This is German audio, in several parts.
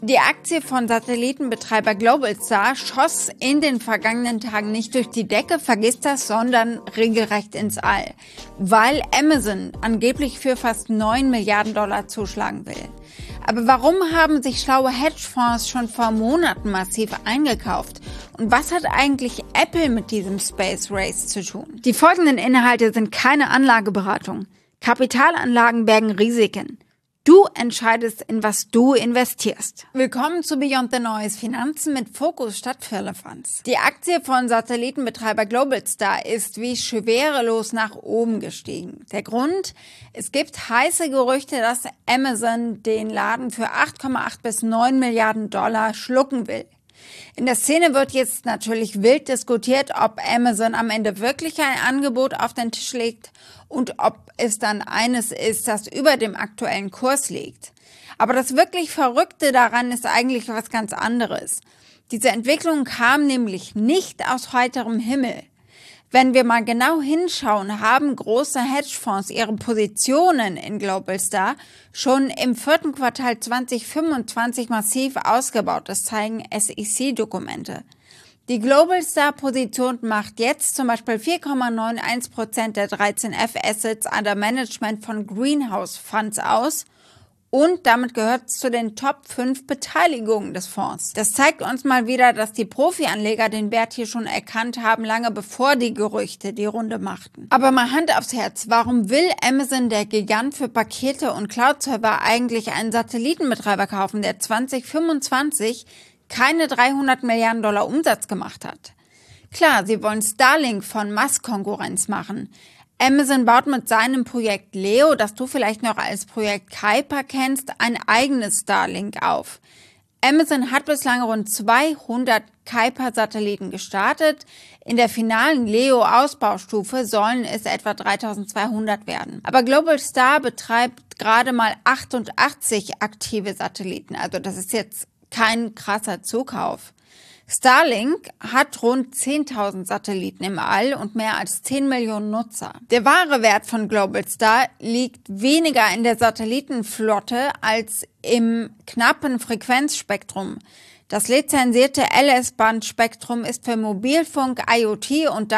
Die Aktie von Satellitenbetreiber Globalstar schoss in den vergangenen Tagen nicht durch die Decke, vergiss das, sondern regelrecht ins All, weil Amazon angeblich für fast 9 Milliarden Dollar zuschlagen will. Aber warum haben sich schlaue Hedgefonds schon vor Monaten massiv eingekauft? Und was hat eigentlich Apple mit diesem Space Race zu tun? Die folgenden Inhalte sind keine Anlageberatung. Kapitalanlagen bergen Risiken. Du entscheidest, in was du investierst. Willkommen zu Beyond the Noise, Finanzen mit Fokus statt Firlefanz. Die Aktie von Satellitenbetreiber Globalstar ist wie schwerelos nach oben gestiegen. Der Grund? Es gibt heiße Gerüchte, dass Amazon den Laden für 8,8 bis 9 Milliarden Dollar schlucken will. In der Szene wird jetzt natürlich wild diskutiert, ob Amazon am Ende wirklich ein Angebot auf den Tisch legt und ob es dann eines ist, das über dem aktuellen Kurs liegt. Aber das wirklich Verrückte daran ist eigentlich was ganz anderes. Diese Entwicklung kam nämlich nicht aus heiterem Himmel. Wenn wir mal genau hinschauen, haben große Hedgefonds ihre Positionen in Globalstar schon im 4. Quartal 2025 massiv ausgebaut. Das zeigen SEC-Dokumente. Die Globalstar-Position macht jetzt zum Beispiel 4,91% der 13F Assets under Management von Greenhouse Funds aus. Und damit gehört es zu den Top 5 Beteiligungen des Fonds. Das zeigt uns mal wieder, dass die Profi-Anleger den Wert hier schon erkannt haben, lange bevor die Gerüchte die Runde machten. Aber mal Hand aufs Herz, warum will Amazon, der Gigant für Pakete und Cloud-Server, eigentlich einen Satellitenbetreiber kaufen, der 2025 keine 300 Milliarden Dollar Umsatz gemacht hat? Klar, sie wollen Starlink von Musk Konkurrenz machen. Amazon baut mit seinem Projekt Leo, das du vielleicht noch als Projekt Kuiper kennst, ein eigenes Starlink auf. Amazon hat bislang rund 200 Kuiper-Satelliten gestartet. In der finalen Leo-Ausbaustufe sollen es etwa 3200 werden. Aber Globalstar betreibt gerade mal 88 aktive Satelliten. Also das ist jetzt kein krasser Zukauf. Starlink hat rund 10.000 Satelliten im All und mehr als 10 Millionen Nutzer. Der wahre Wert von Globalstar liegt weniger in der Satellitenflotte als im knappen Frequenzspektrum. Das lizenzierte LS-Band-Spektrum ist für Mobilfunk, IoT und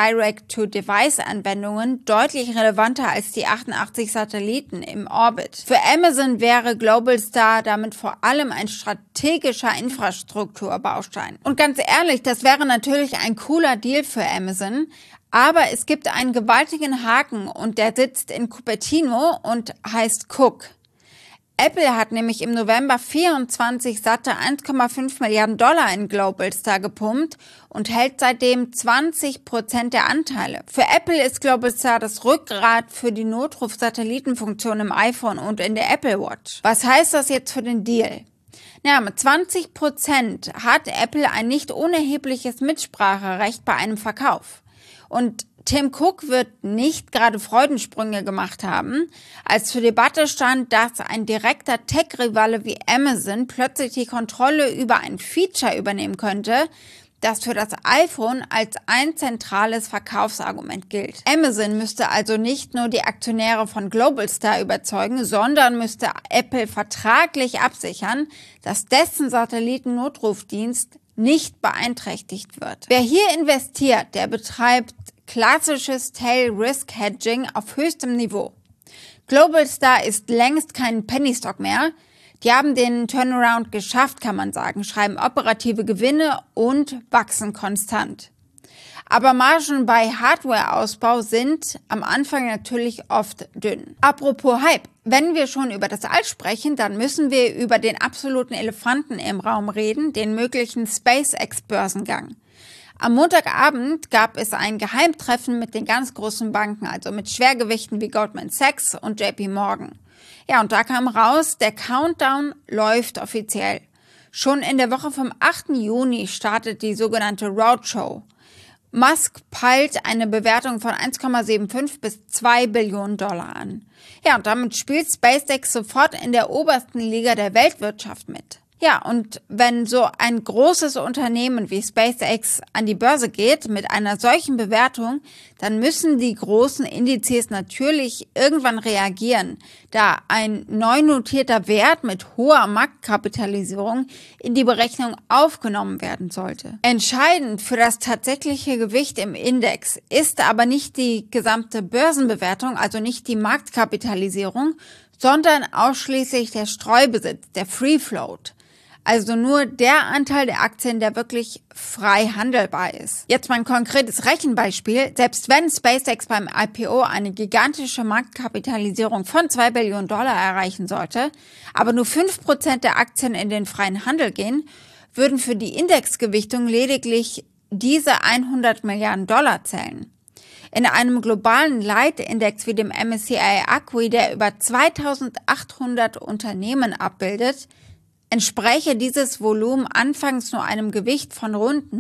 Direct-to-Device-Anwendungen deutlich relevanter als die 88 Satelliten im Orbit. Für Amazon wäre Globalstar damit vor allem ein strategischer Infrastrukturbaustein. Und ganz ehrlich, das wäre natürlich ein cooler Deal für Amazon, aber es gibt einen gewaltigen Haken und der sitzt in Cupertino und heißt Cook. Apple hat nämlich im November 24 satte 1,5 Milliarden Dollar in Globalstar gepumpt und hält seitdem 20% der Anteile. Für Apple ist Globalstar das Rückgrat für die Notruf-Satellitenfunktion im iPhone und in der Apple Watch. Was heißt das jetzt für den Deal? Ja, mit 20% hat Apple ein nicht unerhebliches Mitspracherecht bei einem Verkauf. Und Tim Cook wird nicht gerade Freudensprünge gemacht haben, als zur Debatte stand, dass ein direkter Tech-Rivale wie Amazon plötzlich die Kontrolle über ein Feature übernehmen könnte, das für das iPhone als ein zentrales Verkaufsargument gilt. Amazon müsste also nicht nur die Aktionäre von Globalstar überzeugen, sondern müsste Apple vertraglich absichern, dass dessen Satelliten-Notrufdienst nicht beeinträchtigt wird. Wer hier investiert, der betreibt klassisches Tail-Risk-Hedging auf höchstem Niveau. Globalstar ist längst kein Penny-Stock mehr. Die haben den Turnaround geschafft, kann man sagen, schreiben operative Gewinne und wachsen konstant. Aber Margen bei Hardware-Ausbau sind am Anfang natürlich oft dünn. Apropos Hype, wenn wir schon über das All sprechen, dann müssen wir über den absoluten Elefanten im Raum reden, den möglichen SpaceX-Börsengang. Am Montagabend gab es ein Geheimtreffen mit den ganz großen Banken, also mit Schwergewichten wie Goldman Sachs und JP Morgan. Ja, und da kam raus, der Countdown läuft offiziell. Schon in der Woche vom 8. Juni startet die sogenannte Roadshow. Musk peilt eine Bewertung von 1,75 bis 2 Billionen Dollar an. Ja, und damit spielt SpaceX sofort in der obersten Liga der Weltwirtschaft mit. Ja, und wenn so ein großes Unternehmen wie SpaceX an die Börse geht mit einer solchen Bewertung, dann müssen die großen Indizes natürlich irgendwann reagieren, da ein neu notierter Wert mit hoher Marktkapitalisierung in die Berechnung aufgenommen werden sollte. Entscheidend für das tatsächliche Gewicht im Index ist aber nicht die gesamte Börsenbewertung, also nicht die Marktkapitalisierung, sondern ausschließlich der Streubesitz, der Free Float. Also nur der Anteil der Aktien, der wirklich frei handelbar ist. Jetzt mal ein konkretes Rechenbeispiel. Selbst wenn SpaceX beim IPO eine gigantische Marktkapitalisierung von $2 Billionen erreichen sollte, aber nur 5% der Aktien in den freien Handel gehen, würden für die Indexgewichtung lediglich diese $100 Milliarden zählen. In einem globalen Leitindex wie dem MSCI ACWI, der über 2800 Unternehmen abbildet, entspräche dieses Volumen anfangs nur einem Gewicht von rund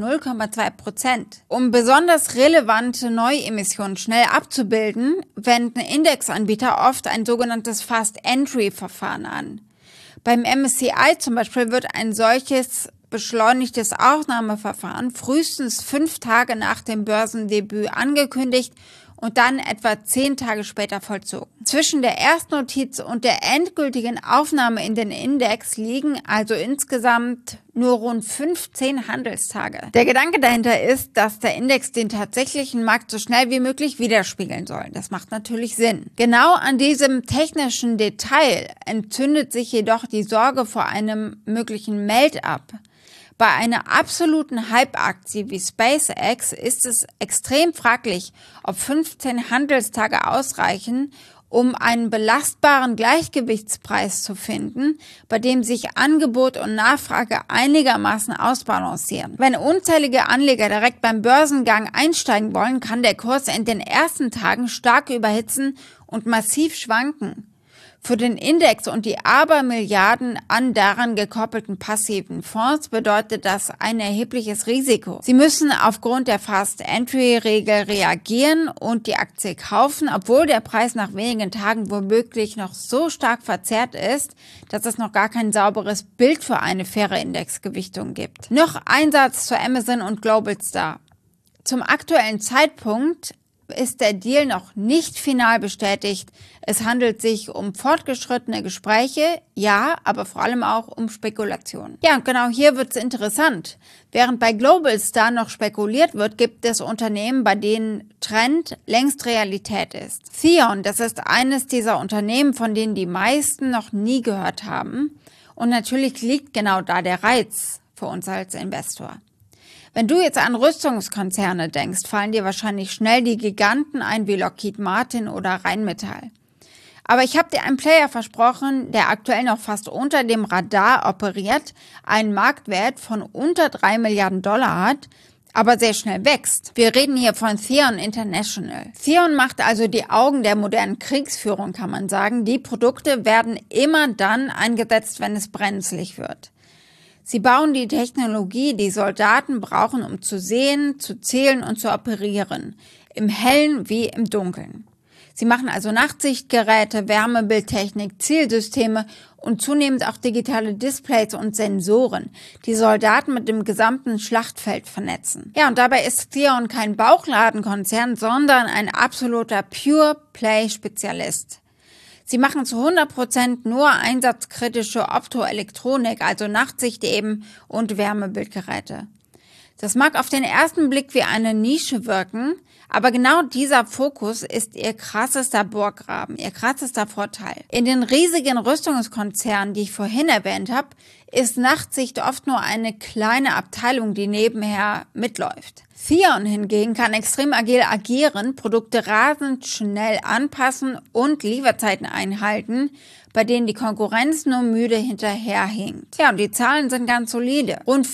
0,2%. Um besonders relevante Neuemissionen schnell abzubilden, wenden Indexanbieter oft ein sogenanntes Fast-Entry-Verfahren an. Beim MSCI zum Beispiel wird ein solches beschleunigtes Aufnahmeverfahren frühestens 5 Tage nach dem Börsendebüt angekündigt und dann etwa 10 Tage später vollzogen. Zwischen der Erstnotiz und der endgültigen Aufnahme in den Index liegen also insgesamt nur rund 15 Handelstage. Der Gedanke dahinter ist, dass der Index den tatsächlichen Markt so schnell wie möglich widerspiegeln soll. Das macht natürlich Sinn. Genau an diesem technischen Detail entzündet sich jedoch die Sorge vor einem möglichen Melt-up. Bei einer absoluten Hype-Aktie wie SpaceX ist es extrem fraglich, ob 15 Handelstage ausreichen, um einen belastbaren Gleichgewichtspreis zu finden, bei dem sich Angebot und Nachfrage einigermaßen ausbalancieren. Wenn unzählige Anleger direkt beim Börsengang einsteigen wollen, kann der Kurs in den ersten Tagen stark überhitzen und massiv schwanken. Für den Index und die Abermilliarden an daran gekoppelten passiven Fonds bedeutet das ein erhebliches Risiko. Sie müssen aufgrund der Fast-Entry-Regel reagieren und die Aktie kaufen, obwohl der Preis nach wenigen Tagen womöglich noch so stark verzerrt ist, dass es noch gar kein sauberes Bild für eine faire Indexgewichtung gibt. Noch ein Satz zu Amazon und Globalstar. Zum aktuellen Zeitpunkt ist der Deal noch nicht final bestätigt. Es handelt sich um fortgeschrittene Gespräche, ja, aber vor allem auch um Spekulationen. Ja, und genau hier wird's interessant. Während bei Globalstar noch spekuliert wird, gibt es Unternehmen, bei denen Trend längst Realität ist. Theon, das ist eines dieser Unternehmen, von denen die meisten noch nie gehört haben. Und natürlich liegt genau da der Reiz für uns als Investor. Wenn du jetzt an Rüstungskonzerne denkst, fallen dir wahrscheinlich schnell die Giganten ein wie Lockheed Martin oder Rheinmetall. Aber ich habe dir einen Player versprochen, der aktuell noch fast unter dem Radar operiert, einen Marktwert von unter $3 Milliarden hat, aber sehr schnell wächst. Wir reden hier von Theon International. Theon macht also die Augen der modernen Kriegsführung, kann man sagen. Die Produkte werden immer dann eingesetzt, wenn es brenzlig wird. Sie bauen die Technologie, die Soldaten brauchen, um zu sehen, zu zählen und zu operieren. Im Hellen wie im Dunkeln. Sie machen also Nachtsichtgeräte, Wärmebildtechnik, Zielsysteme und zunehmend auch digitale Displays und Sensoren, die Soldaten mit dem gesamten Schlachtfeld vernetzen. Ja, und dabei ist Theon kein Bauchladenkonzern, sondern ein absoluter Pure-Play-Spezialist. Sie machen zu 100% nur einsatzkritische Optoelektronik, also Nachtsicht eben und Wärmebildgeräte. Das mag auf den ersten Blick wie eine Nische wirken, aber genau dieser Fokus ist ihr krassester Bohrgraben, ihr krassester Vorteil. In den riesigen Rüstungskonzernen, die ich vorhin erwähnt habe, ist Nachtsicht oft nur eine kleine Abteilung, die nebenher mitläuft. Theon hingegen kann extrem agil agieren, Produkte rasend schnell anpassen und Lieferzeiten einhalten, bei denen die Konkurrenz nur müde hinterherhinkt. Ja, und die Zahlen sind ganz solide. Rund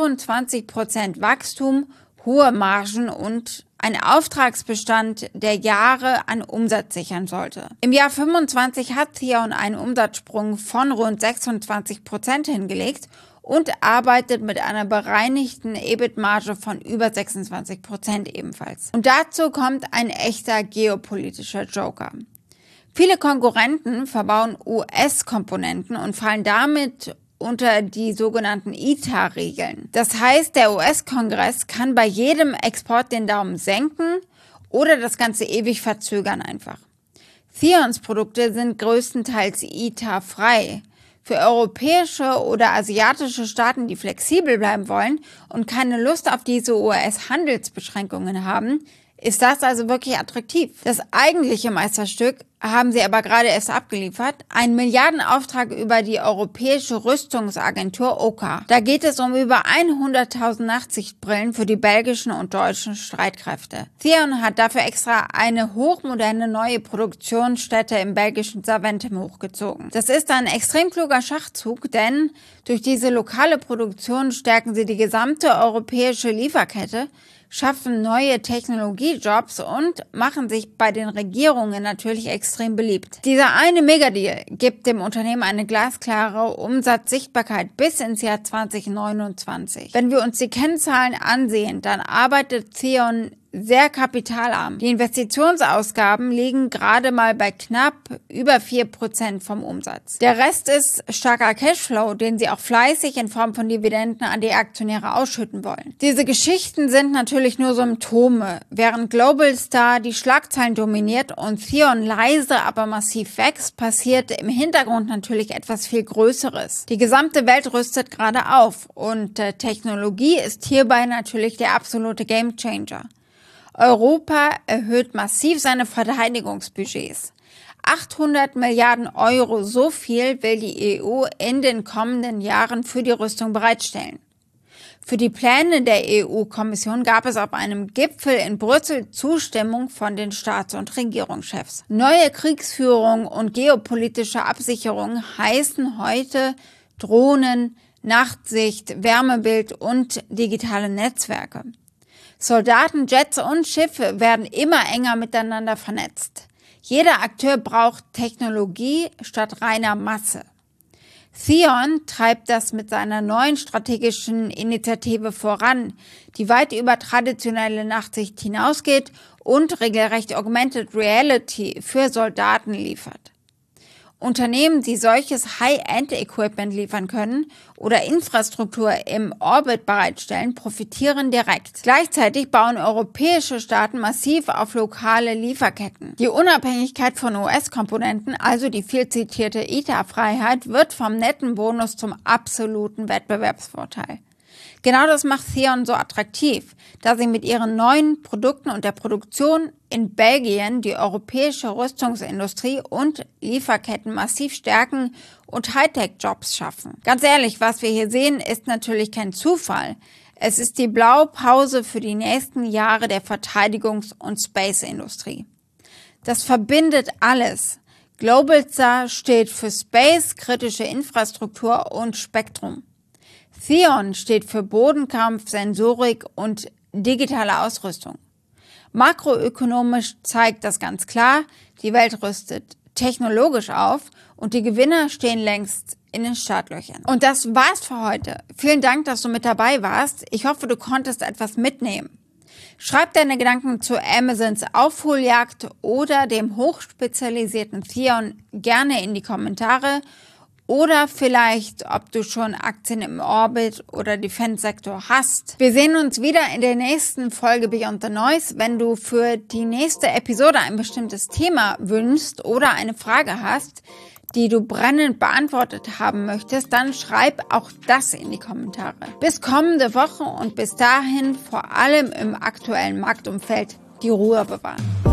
25% Wachstum, hohe Margen und ein Auftragsbestand, der Jahre an Umsatz sichern sollte. Im Jahr 25 hat Theon einen Umsatzsprung von rund 26% hingelegt und arbeitet mit einer bereinigten EBIT-Marge von über 26% ebenfalls. Und dazu kommt ein echter geopolitischer Joker. Viele Konkurrenten verbauen US-Komponenten und fallen damit unter die sogenannten ITA-Regeln. Das heißt, der US-Kongress kann bei jedem Export den Daumen senken oder das Ganze ewig verzögern einfach. Theons Produkte sind größtenteils ITA-frei. Für europäische oder asiatische Staaten, die flexibel bleiben wollen und keine Lust auf diese US-Handelsbeschränkungen haben, ist das also wirklich attraktiv. Das eigentliche Meisterstück haben sie aber gerade erst abgeliefert, einen Milliardenauftrag über die Europäische Rüstungsagentur OCCAR. Da geht es um über 100.000 Nachtsichtbrillen für die belgischen und deutschen Streitkräfte. Theon hat dafür extra eine hochmoderne neue Produktionsstätte im belgischen Zaventem hochgezogen. Das ist ein extrem kluger Schachzug, denn durch diese lokale Produktion stärken sie die gesamte europäische Lieferkette, schaffen neue Technologiejobs und machen sich bei den Regierungen natürlich extrem beliebt. Dieser eine Megadeal gibt dem Unternehmen eine glasklare Umsatzsichtbarkeit bis ins Jahr 2029. Wenn wir uns die Kennzahlen ansehen, dann arbeitet Theon sehr kapitalarm. Die Investitionsausgaben liegen gerade mal bei knapp über 4% vom Umsatz. Der Rest ist starker Cashflow, den sie auch fleißig in Form von Dividenden an die Aktionäre ausschütten wollen. Diese Geschichten sind natürlich nur Symptome. Während Globalstar die Schlagzeilen dominiert und Theon leise, aber massiv wächst, passiert im Hintergrund natürlich etwas viel Größeres. Die gesamte Welt rüstet gerade auf und Technologie ist hierbei natürlich der absolute Gamechanger. Europa erhöht massiv seine Verteidigungsbudgets. 800 Milliarden Euro, so viel will die EU in den kommenden Jahren für die Rüstung bereitstellen. Für die Pläne der EU-Kommission gab es auf einem Gipfel in Brüssel Zustimmung von den Staats- und Regierungschefs. Neue Kriegsführung und geopolitische Absicherung heißen heute Drohnen, Nachtsicht, Wärmebild und digitale Netzwerke. Soldaten, Jets und Schiffe werden immer enger miteinander vernetzt. Jeder Akteur braucht Technologie statt reiner Masse. Theon treibt das mit seiner neuen strategischen Initiative voran, die weit über traditionelle Nachtsicht hinausgeht und regelrecht Augmented Reality für Soldaten liefert. Unternehmen, die solches High-End-Equipment liefern können oder Infrastruktur im Orbit bereitstellen, profitieren direkt. Gleichzeitig bauen europäische Staaten massiv auf lokale Lieferketten. Die Unabhängigkeit von US-Komponenten, also die viel zitierte ITA-Freiheit, wird vom netten Bonus zum absoluten Wettbewerbsvorteil. Genau das macht Theon so attraktiv, da sie mit ihren neuen Produkten und der Produktion in Belgien die europäische Rüstungsindustrie und Lieferketten massiv stärken und Hightech-Jobs schaffen. Ganz ehrlich, was wir hier sehen, ist natürlich kein Zufall. Es ist die Blaupause für die nächsten Jahre der Verteidigungs- und Space-Industrie. Das verbindet alles. Globalstar steht für Space, kritische Infrastruktur und Spektrum. Theon steht für Bodenkampf, Sensorik und digitale Ausrüstung. Makroökonomisch zeigt das ganz klar, die Welt rüstet technologisch auf und die Gewinner stehen längst in den Startlöchern. Und das war's für heute. Vielen Dank, dass du mit dabei warst. Ich hoffe, du konntest etwas mitnehmen. Schreib deine Gedanken zu Amazons Aufholjagd oder dem hochspezialisierten Theon gerne in die Kommentare. Oder vielleicht, ob du schon Aktien im Orbit oder Defense-Sektor hast. Wir sehen uns wieder in der nächsten Folge Beyond the Noise. Wenn du für die nächste Episode ein bestimmtes Thema wünschst oder eine Frage hast, die du brennend beantwortet haben möchtest, dann schreib auch das in die Kommentare. Bis kommende Woche und bis dahin vor allem im aktuellen Marktumfeld die Ruhe bewahren.